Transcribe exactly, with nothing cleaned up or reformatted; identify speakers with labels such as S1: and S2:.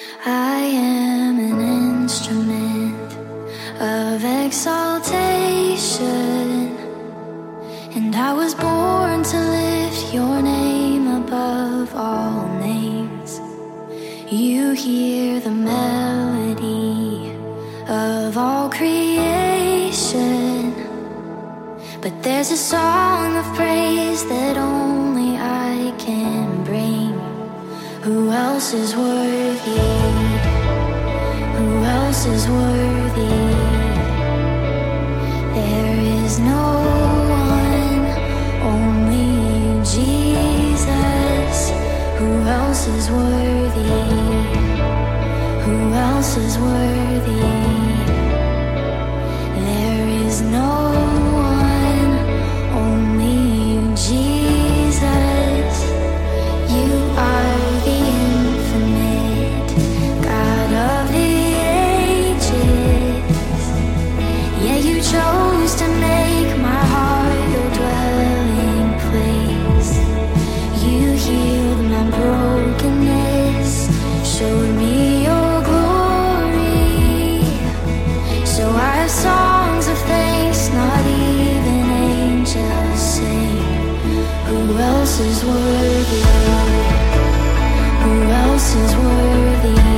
S1: I am an instrument of exaltation, and I was born to lift your name above all names. You hear the melody of all creation, but there's a song of praise that only I can bring. Who else is worthy? Who else is worthy? There is no one, only you, Jesus. Who else is worthy? Who else is worthy? There is no one, only you, Jesus. You are the infinite God of the ages. Yeah, you chose to make my heart your dwelling place. You healed my brokenness, showed me your glory. So I have songs of thanks, not even angels sing. Who else is worthy? Who else is worthy?